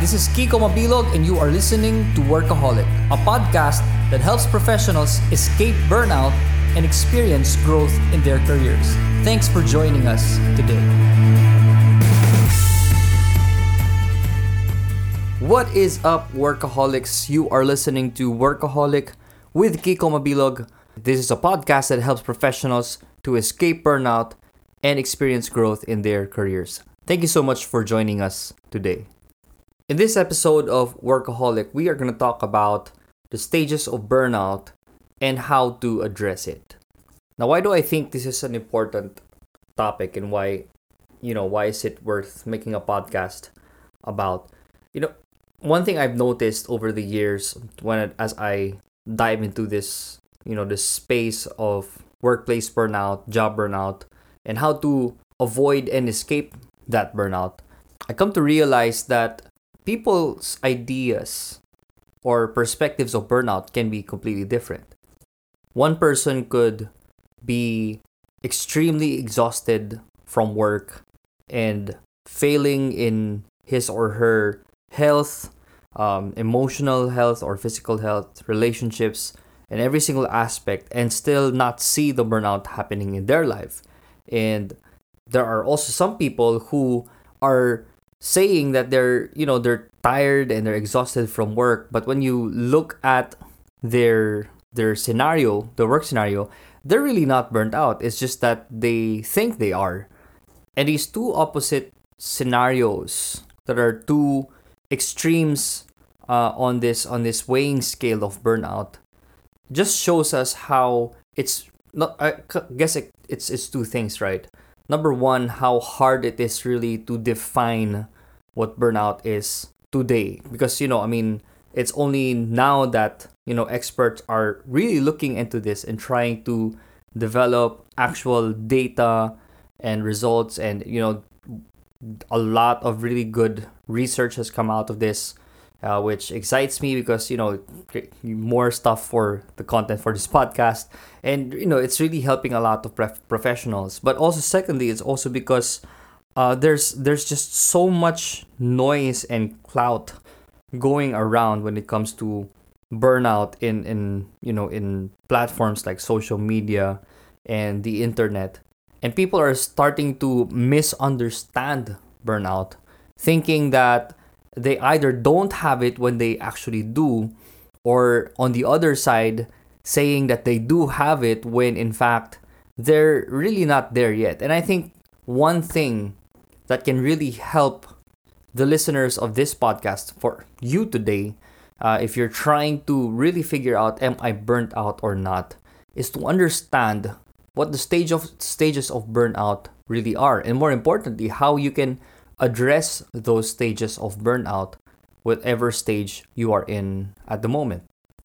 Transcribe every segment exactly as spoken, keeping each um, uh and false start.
This is Kiko Mabilog and you are listening to Workaholic, a podcast that helps professionals escape burnout and experience growth in their careers. Thanks for joining us today. What is up, Workaholics? You are listening to Workaholic with Kiko Mabilog. This is a podcast that helps professionals to escape burnout and experience growth in their careers. Thank you so much for joining us today. In this episode of Workaholic, we are going to talk about the stages of burnout and how to address it. Now, why do I think this is an important topic and why, you know, why is it worth making a podcast about? You know, one thing I've noticed over the years when as I dive into this, you know, this space of workplace burnout, job burnout, and how to avoid and escape that burnout, I come to realize that people's ideas or perspectives of burnout can be completely different. One person could be extremely exhausted from work and failing in his or her health, um, emotional health or physical health, relationships, and every single aspect, and still not see the burnout happening in their life. And there are also some people who are saying that they're, you know, they're tired and they're exhausted from work, but when you look at their their scenario, the work scenario, they're really not burnt out. It's just that they think they are. And these two opposite scenarios that are two extremes uh, on this on this weighing scale of burnout just shows us how it's not. I guess it, it's it's two things, right? Number one, how hard it is really to define what burnout is today. Because, you know, I mean, it's only now that, you know, experts are really looking into this and trying to develop actual data and results. And, you know, a lot of really good research has come out of this, uh, which excites me because, you know, more stuff for the content for this podcast. And, you know, it's really helping a lot of prof- professionals. But also, secondly, it's also because uh, there's there's just so much noise and clout going around when it comes to burnout in, in you know, in platforms like social media and the internet. And people are starting to misunderstand burnout, thinking that they either don't have it when they actually do, or on the other side, saying that they do have it when in fact they're really not there yet. And I think one thing that can really help the listeners of this podcast for you today, uh, if you're trying to really figure out, am I burnt out or not, is to understand what the stage of stages of burnout really are, and more importantly, how you can address those stages of burnout, whatever stage you are in at the moment.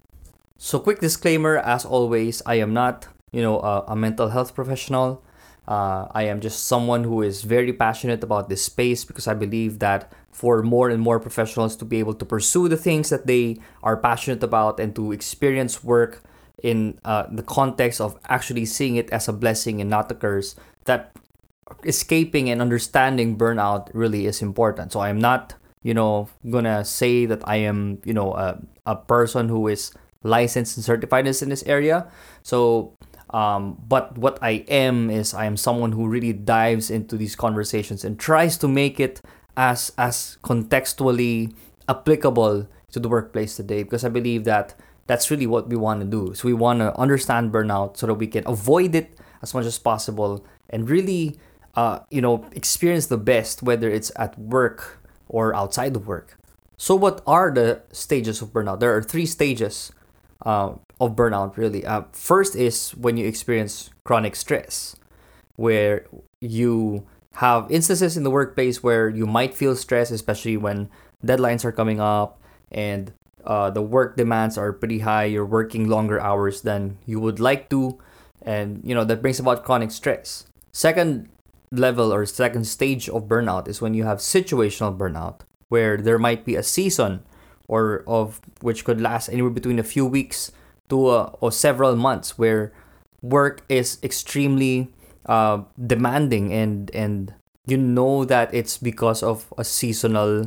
So, quick disclaimer, as always, I am not, you know, a, a mental health professional. Uh, I am just someone who is very passionate about this space because I believe that for more and more professionals to be able to pursue the things that they are passionate about and to experience work in uh, the context of actually seeing it as a blessing and not a curse, that escaping and understanding burnout really is important. So I'm not, you know, gonna say that I am, you know, a, a person who is licensed and certified in this area. So, um, but what I am is I am someone who really dives into these conversations and tries to make it as as contextually applicable to the workplace today, because I believe that that's really what we want to do. So we want to understand burnout so that we can avoid it as much as possible and really, uh, you know, experience the best, whether it's at work or outside of work. So what are the stages of burnout? There are three stages uh, of burnout, really. Uh, first is when you experience chronic stress, where you have instances in the workplace where you might feel stress, especially when deadlines are coming up and uh, the work demands are pretty high. You're working longer hours than you would like to, and you know that brings about chronic stress. Second level or second stage of burnout is when you have situational burnout, where there might be a season or of which could last anywhere between a few weeks to uh, or several months, where work is extremely uh, demanding and and you know that it's because of a seasonal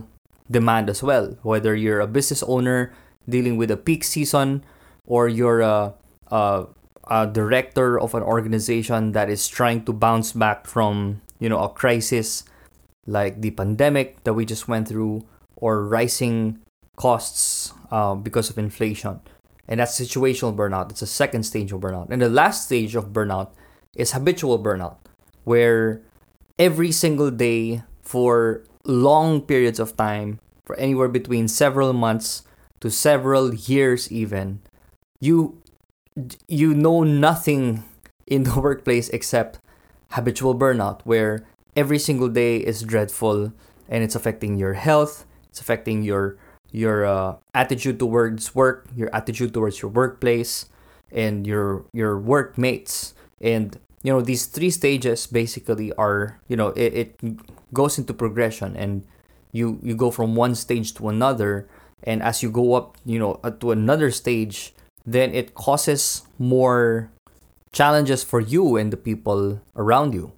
demand as well. Whether you're a business owner dealing with a peak season, or you're a, a, a director of an organization that is trying to bounce back from, you know, a crisis like the pandemic that we just went through, or rising costs uh, because of inflation. And that's situational burnout. It's a second stage of burnout. And the last stage of burnout is habitual burnout, where every single day for long periods of time, for anywhere between several months to several years even, you you know nothing in the workplace except habitual burnout, where every single day is dreadful and it's affecting your health, it's affecting your your uh, attitude towards work, your attitude towards your workplace, and your your workmates. And you know, these three stages basically are, you know, it, it goes into progression, and you you go from one stage to another, and as you go up, you know, uh, to another stage, then it causes more challenges for you and the people around you.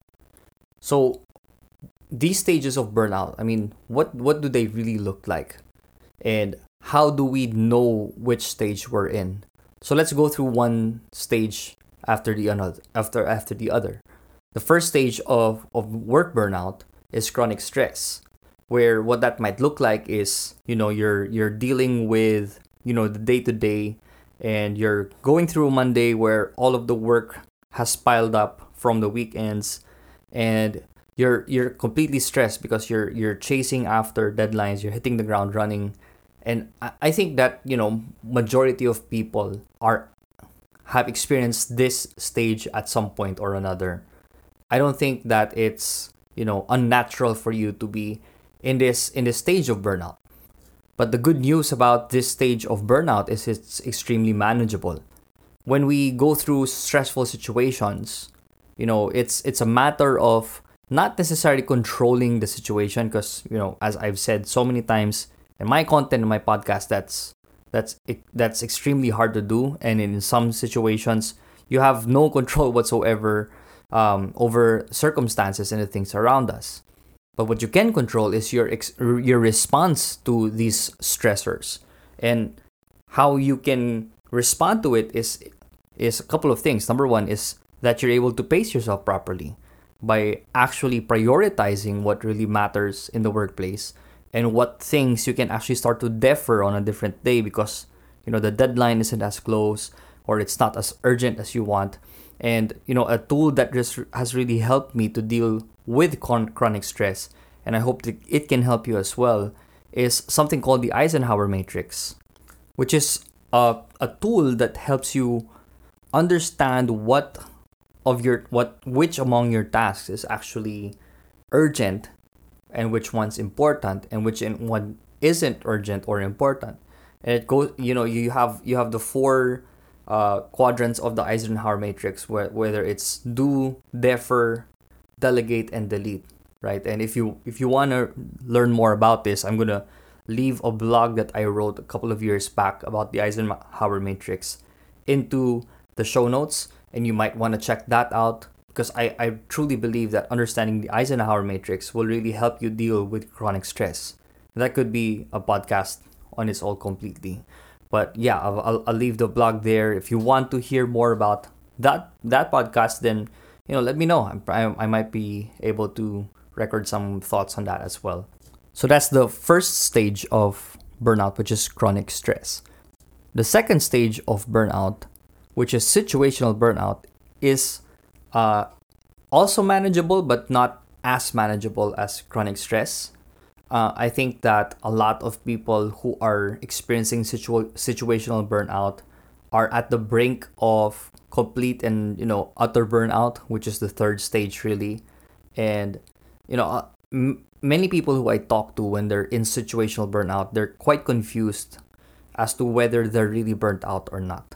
So these stages of burnout, I mean, what what do they really look like? And how do we know which stage we're in? So let's go through one stage after the another after after the other. The first stage of, of work burnout is chronic stress, where what that might look like is, you know, you're you're dealing with, you know, the day to day, and you're going through a Monday where all of the work has piled up from the weekends, and you're you're completely stressed because you're you're chasing after deadlines, you're hitting the ground running. And I, I think that, you know, majority of people are have experienced this stage at some point or another. I don't think that it's, you know, unnatural for you to be in this in this stage of burnout. But the good news about this stage of burnout is it's extremely manageable. When we go through stressful situations, you know, it's it's a matter of not necessarily controlling the situation, because, you know, as I've said so many times in my content in my podcast, that's that's that's extremely hard to do, and in some situations you have no control whatsoever um, over circumstances and the things around us. But what you can control is your ex- your response to these stressors, and how you can respond to it is is a couple of things. Number one is that you're able to pace yourself properly by actually prioritizing what really matters in the workplace, and what things you can actually start to defer on a different day because, you know, the deadline isn't as close, or it's not as urgent as you want. And, you know, a tool that just has really helped me to deal with con- chronic stress, and I hope that it can help you as well, is something called the Eisenhower Matrix, which is a, a tool that helps you understand what of your what which among your tasks is actually urgent, and which one's important, and which in one isn't urgent or important. And it goes, you know, you have you have the four uh, quadrants of the Eisenhower Matrix, where whether it's do, defer, delegate, and delete, right? And if you if you want to learn more about this, I'm gonna leave a blog that I wrote a couple of years back about the Eisenhower Matrix into the show notes, and you might want to check that out, because I, I truly believe that understanding the Eisenhower Matrix will really help you deal with chronic stress. That could be a podcast on its own completely. But yeah, I'll, I'll, I'll leave the blog there. If you want to hear more about that that podcast, then, you know, let me know. I, I, I might be able to record some thoughts on that as well. So that's the first stage of burnout, which is chronic stress. The second stage of burnout, which is situational burnout, is uh, also manageable, but not as manageable as chronic stress. Uh, I think that a lot of people who are experiencing situ- situational burnout are at the brink of complete and, you know, utter burnout, which is the third stage really. And, you know, uh, m- many people who I talk to when they're in situational burnout, they're quite confused as to whether they're really burnt out or not.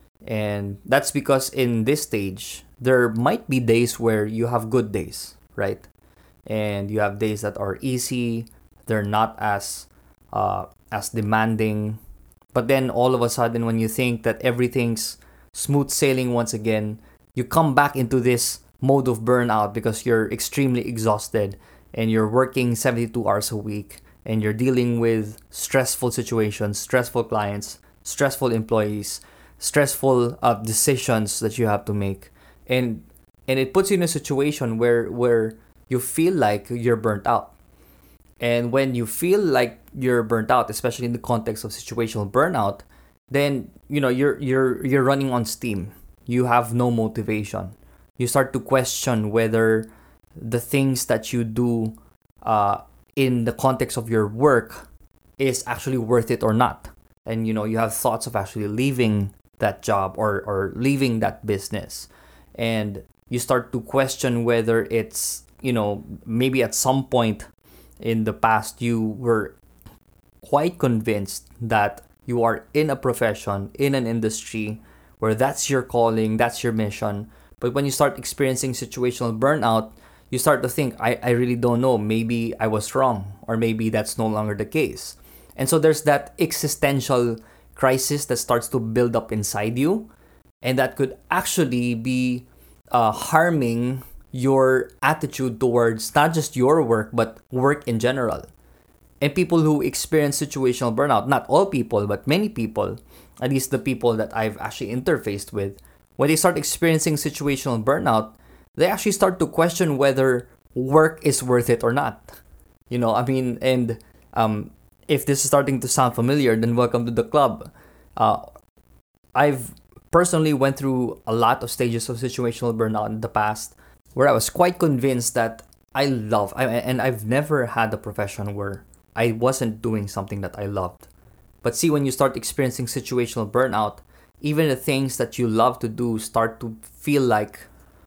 And that's because in this stage, there might be days where you have good days, right? And you have days that are easy, they're not as uh, as demanding. But then all of a sudden, when you think that everything's smooth sailing once again, you come back into this mode of burnout because you're extremely exhausted and you're working seventy-two hours a week, and you're dealing with stressful situations, stressful clients, stressful employees, stressful uh, decisions that you have to make, and and it puts you in a situation where where you feel like you're burnt out. And when you feel like you're burnt out, especially in the context of situational burnout, then you know you're you're you're running on steam. You have no motivation. You start to question whether the things that you do uh, in the context of your work is actually worth it or not. And you know you have thoughts of actually leaving that job or or leaving that business, and you start to question whether it's you know maybe at some point in the past you were quite convinced that you are in a profession, in an industry where that's your calling, that's your mission. But when you start experiencing situational burnout, you start to think, I, I really don't know, maybe I was wrong, or maybe that's no longer the case. And so there's that existential crisis that starts to build up inside you, and that could actually be uh, harming your attitude towards not just your work, but work in general. And people who experience situational burnout, not all people, but many people, at least the people that I've actually interfaced with, when they start experiencing situational burnout, they actually start to question whether work is worth it or not. You know, I mean, and um, if this is starting to sound familiar, then welcome to the club. Uh, I've personally went through a lot of stages of situational burnout in the past, where I was quite convinced that I love, I, and I've never had a profession where I wasn't doing something that I loved. But see, when you start experiencing situational burnout, even the things that you love to do start to feel like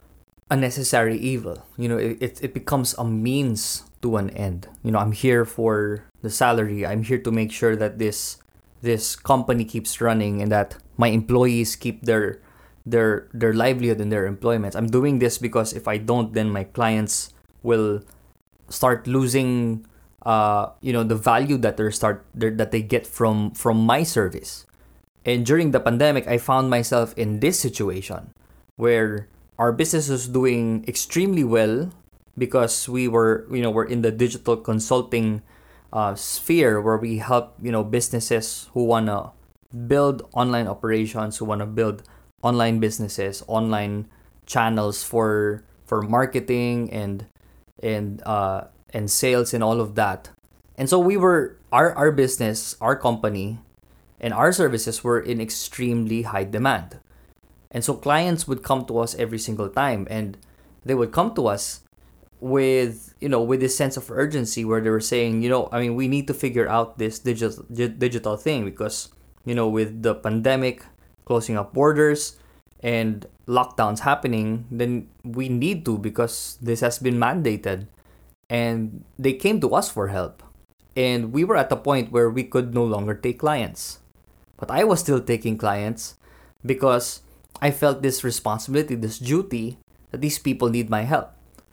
a necessary evil. You know, it, it, it becomes a means to an end. You know, I'm here for the salary. I'm here to make sure that this this company keeps running and that my employees keep their their their livelihood and their employment. I'm doing this because if I don't, then my clients will start losing uh you know the value that they start that they get from from my service. And during the pandemic, I found myself in this situation where our business was doing extremely well because we were you know we're in the digital consulting uh, sphere, where we help you know businesses who wanna build online operations, who wanna build online businesses, online channels for for marketing and and uh and sales and all of that. And so we were our our business, our company, and our services were in extremely high demand. And so clients would come to us every single time, and they would come to us with you know with this sense of urgency, where they were saying, you know, I mean, we need to figure out this digital digital thing because you know with the pandemic closing up borders and lockdowns happening, then we need to, because this has been mandated. And they came to us for help. And we were at a point where we could no longer take clients. But I was still taking clients because I felt this responsibility, this duty, that these people need my help.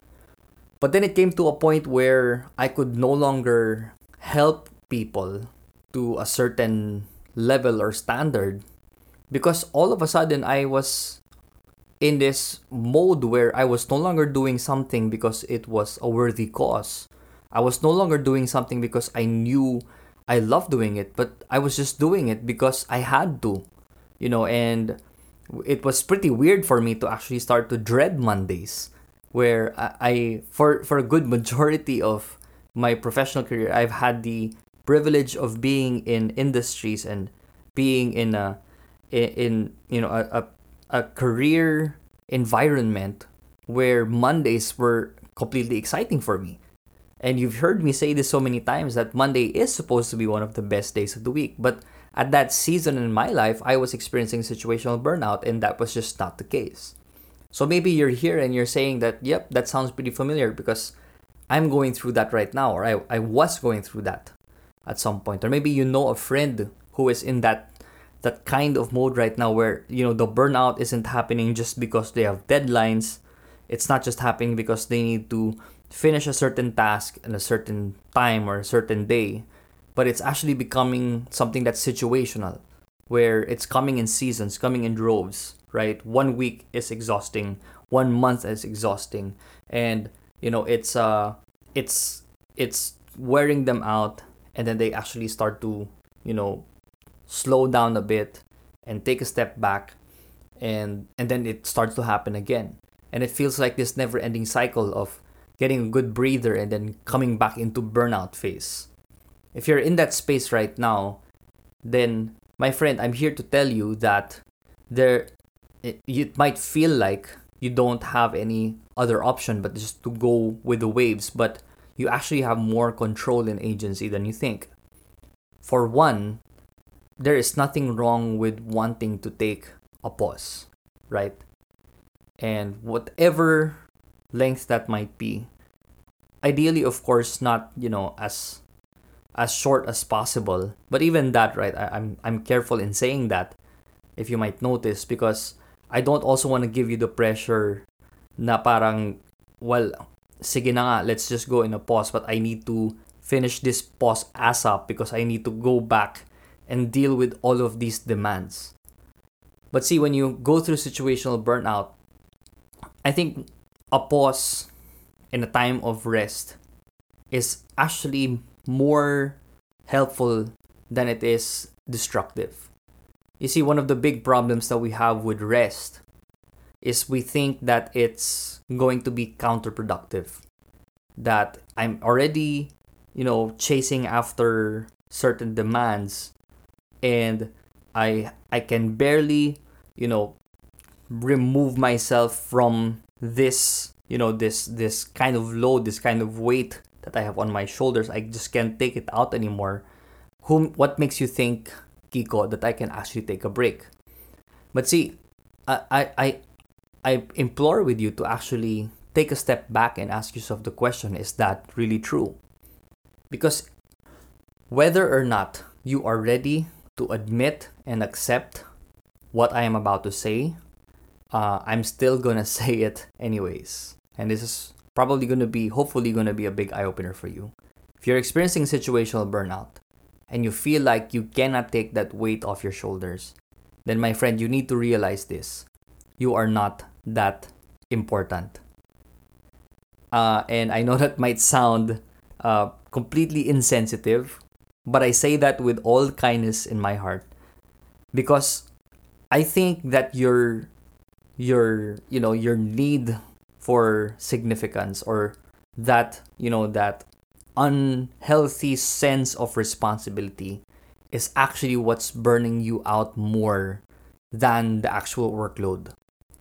But then it came to a point where I could no longer help people to a certain level or standard, because all of a sudden I was in this mode where I was no longer doing something because it was a worthy cause. I was no longer doing something because I knew I loved doing it, but I was just doing it because I had to, you know, and it was pretty weird for me to actually start to dread Mondays, where I, I for, for a good majority of my professional career, I've had the privilege of being in industries and being in a, in, you know, a, a a career environment where Mondays were completely exciting for me. And you've heard me say this so many times that Monday is supposed to be one of the best days of the week. But at that season in my life, I was experiencing situational burnout, and that was just not the case. So maybe you're here and you're saying that, yep, that sounds pretty familiar because I'm going through that right now, or I, I was going through that at some point. Or maybe you know a friend who is in that that kind of mode right now, where you know the burnout isn't happening just because they have deadlines. It's not just happening because they need to finish a certain task in a certain time or a certain day, but it's actually becoming something that's situational, where it's coming in seasons, coming in droves, right? One week is exhausting, one month is exhausting, and you know it's uh it's it's wearing them out, and then they actually start to, you know, slow down a bit and take a step back, and and then it starts to happen again. And it feels like this never-ending cycle of getting a good breather and then coming back into burnout phase. If you're in that space right now, then my friend, I'm here to tell you that there it, it might feel like you don't have any other option but just to go with the waves, but you actually have more control and agency than you think. For one, there is nothing wrong with wanting to take a pause, right? And whatever length that might be, ideally, of course, not, you know, as as short as possible. But even that, right? I, I'm I'm careful in saying that, if you might notice, because I don't also want to give you the pressure na parang, well, sige na nga, let's just go in a pause, but I need to finish this pause ASAP because I need to go back and deal with all of these demands. But see, when you go through situational burnout, I think a pause in a time of rest is actually more helpful than it is destructive. You see, one of the big problems that we have with rest is we think that it's going to be counterproductive. That I'm already, you know, chasing after certain demands, and I I can barely, you know, remove myself from this, you know, this this kind of load, this kind of weight that I have on my shoulders. I just can't take it out anymore. Whom what makes you think, Kiko, that I can actually take a break? But see, I I I, I implore with you to actually take a step back and ask yourself the question, is that really true? Because whether or not you are ready to admit and accept what I am about to say, uh, I'm still gonna say it anyways. And this is probably gonna be, hopefully gonna be a big eye-opener for you. If you're experiencing situational burnout and you feel like you cannot take that weight off your shoulders, then my friend, you need to realize this. You are not that important. Uh, and I know that might sound uh, completely insensitive, but I say that with all kindness in my heart, because I think that your your you know your need for significance, or that you know that unhealthy sense of responsibility, is actually what's burning you out more than the actual workload.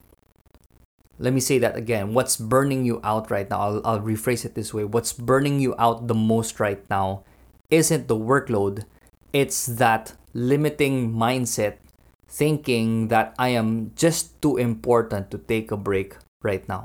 Let me say that again. What's burning you out right now? I'll, I'll rephrase it this way. What's burning you out the most right now isn't the workload. It's that limiting mindset, thinking that I am just too important to take a break right now.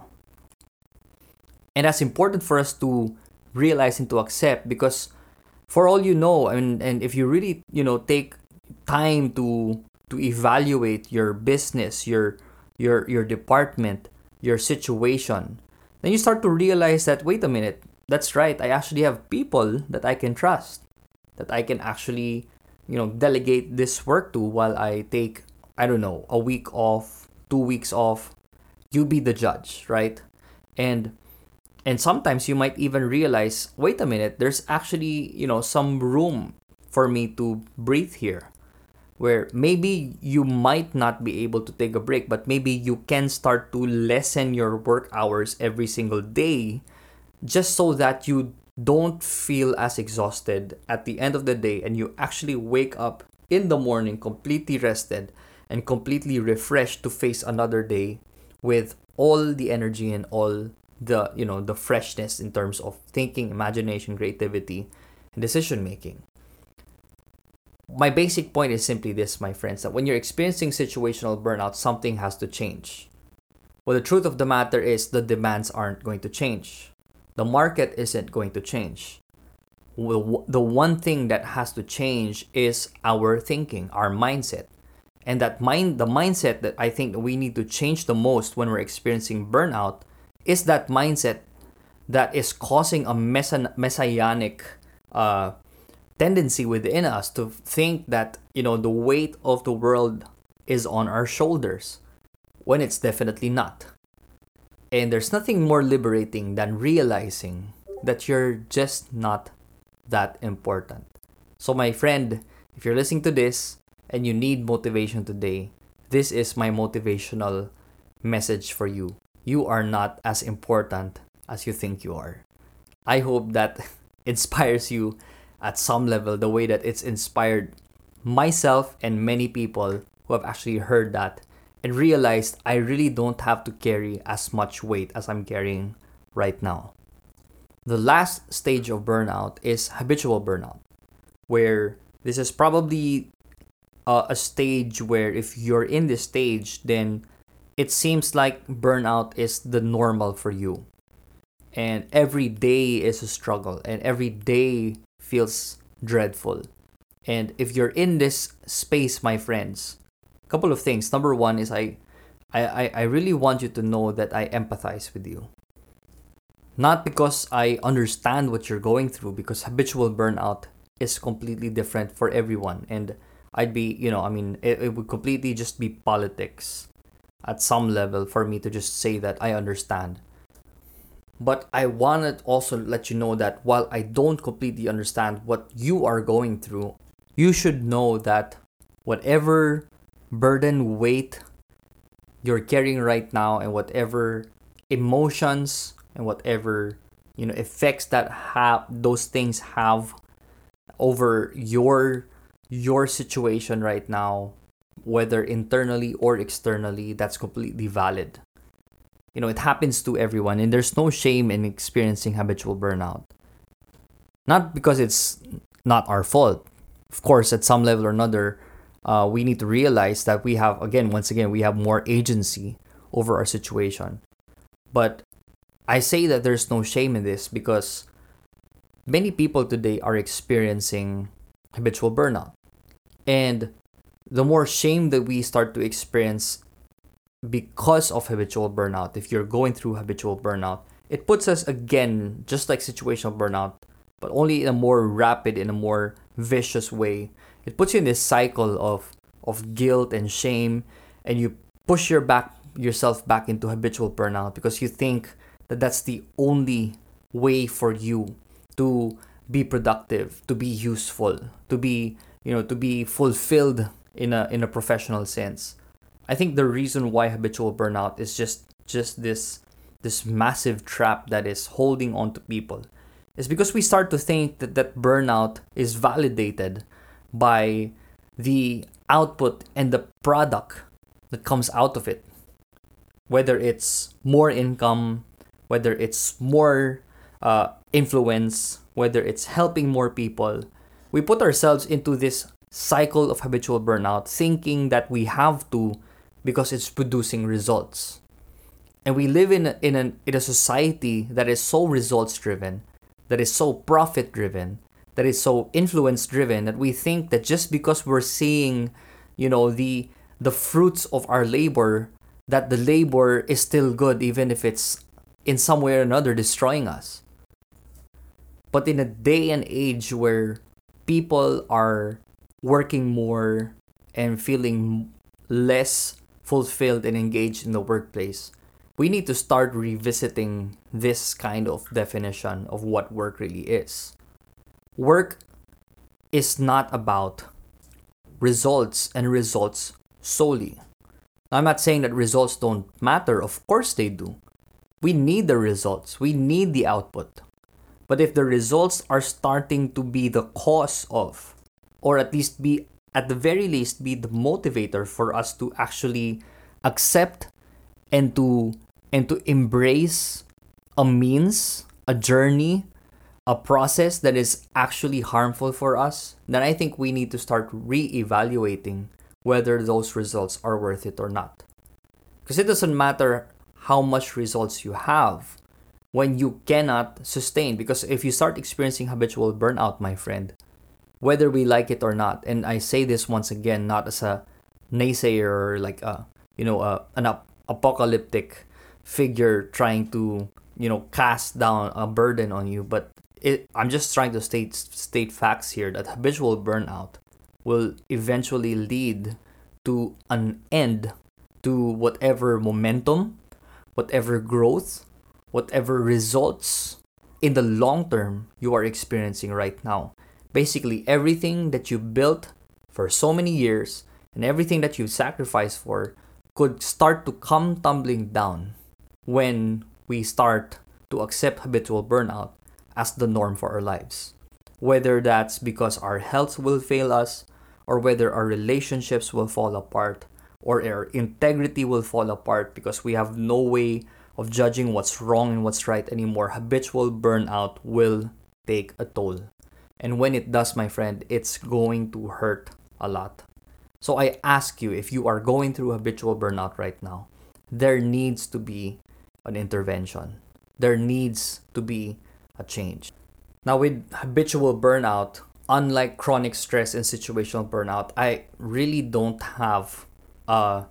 And that's important for us to realize and to accept, because for all you know, and, and if you really, you know, take time to to evaluate your business, your your your department, your situation, then you start to realize that, wait a minute, that's right, I actually have people that I can trust, that I can actually, you know, delegate this work to while I take, I don't know, a week off, two weeks off. You be the judge, right? And and sometimes you might even realize, wait a minute, there's actually, you know, some room for me to breathe here, where maybe you might not be able to take a break, but maybe you can start to lessen your work hours every single day, just so that you don't feel as exhausted at the end of the day, and you actually wake up in the morning completely rested and completely refreshed to face another day with all the energy and all the, you know, the freshness in terms of thinking, imagination, creativity, and decision making. My basic point is simply this, my friends, that when you're experiencing situational burnout, something has to change. Well, the truth of the matter is the demands aren't going to change. The market isn't going to change. Well, the one thing that has to change is our thinking, our mindset. And that mind, the mindset that I think we need to change the most when we're experiencing burnout is that mindset that is causing a messa- messianic uh, tendency within us to think that, you know, the weight of the world is on our shoulders, when it's definitely not. And there's nothing more liberating than realizing that you're just not that important. So, my friend, if you're listening to this and you need motivation today, this is my motivational message for you. You are not as important as you think you are. I hope that inspires you at some level the way that it's inspired myself and many people who have actually heard that and realized I really don't have to carry as much weight as I'm carrying right now. The last stage of burnout is habitual burnout, where this is probably uh, a stage where if you're in this stage, then it seems like burnout is the normal for you. And every day is a struggle, and every day feels dreadful. And if you're in this space, my friends, a couple of things. Number one is I, I, I really want you to know that I empathize with you. Not because I understand what you're going through, because habitual burnout is completely different for everyone. And I'd be, you know, I mean, it, it would completely just be politics at some level for me to just say that I understand. But I want to also let you know that while I don't completely understand what you are going through, you should know that whatever burden, weight you're carrying right now, and whatever emotions and whatever, you know, effects that have those things have over your your situation right now, whether internally or externally, that's completely valid. You know, it happens to everyone, and there's no shame in experiencing habitual burnout. Not because it's not our fault. Of course, at some level or another, uh, we need to realize that we have, again, once again, we have more agency over our situation. But I say that there's no shame in this because many people today are experiencing habitual burnout. And the more shame that we start to experience because of habitual burnout, if you're going through habitual burnout, it puts us again, just like situational burnout, but only in a more rapid, in a more vicious way. It puts you in this cycle of of guilt and shame, and you push your back yourself back into habitual burnout because you think that that's the only way for you to be productive, to be useful, to be, you know, to be fulfilled in a in a professional sense. I think the reason why habitual burnout is just just this this massive trap that is holding on to people is because we start to think that that burnout is validated by the output and the product that comes out of it. Whether it's more income, whether it's more uh, influence, whether it's helping more people, we put ourselves into this cycle of habitual burnout thinking that we have to because it's producing results. And we live in a, in, an, in a society that is so results driven, that is so profit driven, that is so influence driven that we think that just because we're seeing, you know, the the fruits of our labor, that the labor is still good even if it's in some way or another destroying us. But in a day and age where people are working more and feeling less fulfilled and engaged in the workplace, we need to start revisiting this kind of definition of what work really is. Work is not about results and results solely. I'm not saying that results don't matter. Of course they do. We need the results. We need the output. But if the results are starting to be the cause of, or at least be, at the very least, be the motivator for us to actually accept and to and to embrace a means, a journey, a process that is actually harmful for us, then I think we need to start re-evaluating whether those results are worth it or not. Because it doesn't matter how much results you have when you cannot sustain. Because if you start experiencing habitual burnout, my friend, whether we like it or not, and I say this once again, not as a naysayer or like a, you know, a, an ap- apocalyptic figure trying to, you know, cast down a burden on you, but it, I'm just trying to state state facts here that habitual burnout will eventually lead to an end to whatever momentum, whatever growth, whatever results in the long term you are experiencing right now. Basically, everything that you built for so many years and everything that you sacrificed for could start to come tumbling down when we start to accept habitual burnout as the norm for our lives. Whether that's because our health will fail us, or whether our relationships will fall apart, or our integrity will fall apart because we have no way of judging what's wrong and what's right anymore, habitual burnout will take a toll. And when it does, my friend, it's going to hurt a lot. So I ask you, if you are going through habitual burnout right now, there needs to be an intervention. There needs to be a change. Now, with habitual burnout, unlike chronic stress and situational burnout, I really don't have a,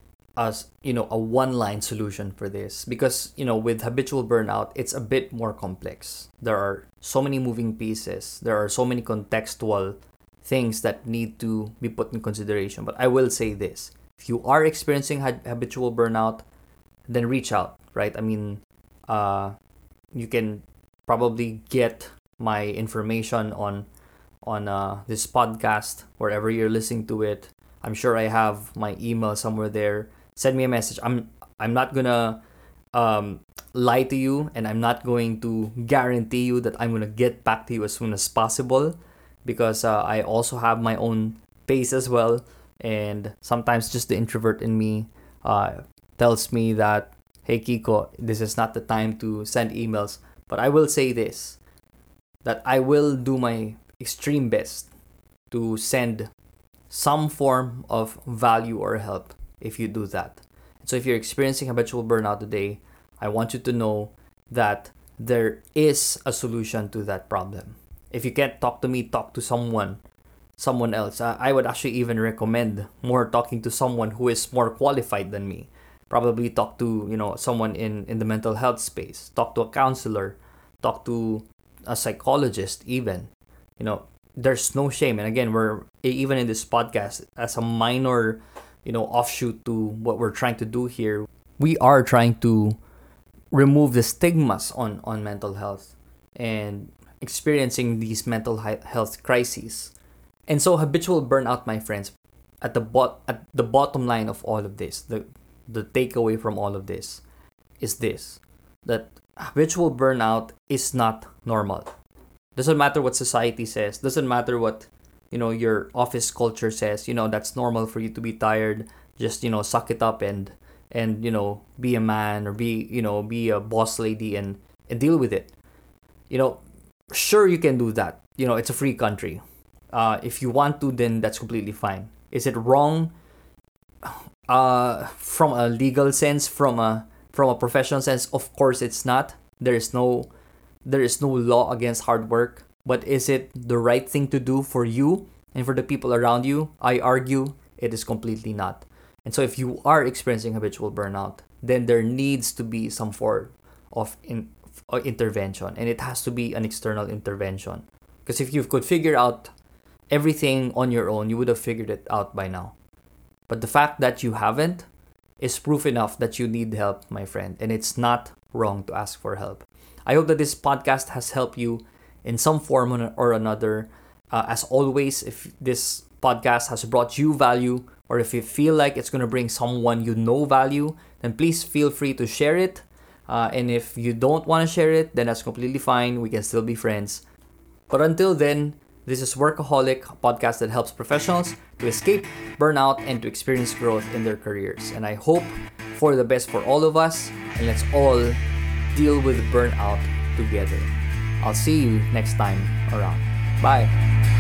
a you know a one-line solution for this, because you know with habitual burnout, it's a bit more complex. There are so many moving pieces. There are so many contextual things that need to be put in consideration. But I will say this: if you are experiencing ha- habitual burnout, then reach out. Right? I mean, uh, you can probably get my information on on uh, this podcast wherever you're listening to it. I'm sure I have my email somewhere there. Send me a message. I'm I'm not gonna um, lie to you, and I'm not going to guarantee you that I'm gonna get back to you as soon as possible, because uh, I also have my own pace as well, and sometimes just the introvert in me uh, tells me that, hey Kiko, this is not the time to send emails. But I will say this, that I will do my extreme best to send some form of value or help if you do that. So if you're experiencing habitual burnout today, I want you to know that there is a solution to that problem. If you can't talk to me, talk to someone, someone else. Uh, I would actually even recommend more talking to someone who is more qualified than me. Probably talk to, you know, someone in, in the mental health space. Talk to a counselor. Talk to a psychologist even. You know, there's no shame. And again, we're even in this podcast as a minor, you know, offshoot to what we're trying to do here. We are trying to remove the stigmas on, on mental health and experiencing these mental health crises. And so habitual burnout, my friends, at the bot at the bottom line of all of this, the the takeaway from all of this is this: that habitual burnout is not normal. Doesn't matter what society says, doesn't matter what, you know, your office culture says, you know, that's normal for you to be tired. Just, you know, suck it up and and you know, be a man, or be, you know, be a boss lady, and, and deal with it. You know, sure, you can do that. You know, it's a free country. Uh, if you want to, then that's completely fine. Is it wrong? Uh, from a legal sense, from a from a professional sense, of course it's not. There is no there is no law against hard work. But is it the right thing to do for you and for the people around you? I argue it is completely not. And so if you are experiencing habitual burnout, then there needs to be some form of in, uh, intervention, and it has to be an external intervention. Because if you could figure out everything on your own, you would have figured it out by now. But the fact that you haven't is proof enough that you need help, my friend. And it's not wrong to ask for help. I hope that this podcast has helped you in some form or another. Uh, as always, if this podcast has brought you value, or if you feel like it's going to bring someone you know value, then please feel free to share it. Uh, and if you don't want to share it, then that's completely fine. We can still be friends. But until then, this is Workaholic, a podcast that helps professionals to escape burnout and to experience growth in their careers. And I hope for the best for all of us, and let's all deal with burnout together. I'll see you next time around. Bye.